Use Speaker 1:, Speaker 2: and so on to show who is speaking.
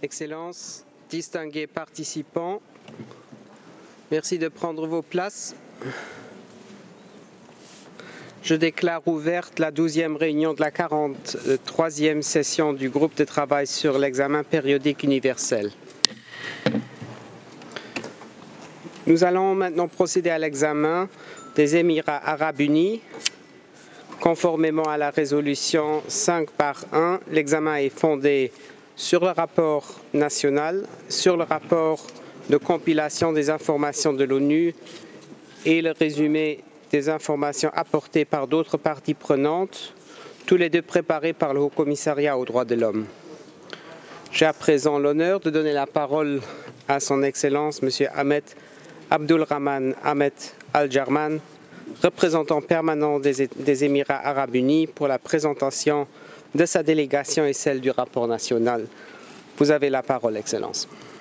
Speaker 1: Excellences, distingués participants, merci de prendre vos places. Je déclare ouverte la 12e réunion de la 43e session du groupe de travail sur l'examen périodique universel. Nous allons maintenant procéder à l'examen des Émirats arabes unis. Conformément à la résolution 5/1, l'examen est fondé sur le rapport national, sur le rapport de compilation des informations de l'ONU et le résumé des informations apportées par d'autres parties prenantes, tous les deux préparés par le Haut-Commissariat aux droits de l'homme. J'ai à présent l'honneur de donner la parole à son Excellence, M. Ahmed Abdulrahman Ahmed Al-Jarman, représentant permanent des Émirats arabes unis, pour la présentation de sa délégation et celle du rapport national. Vous avez la parole, Excellence.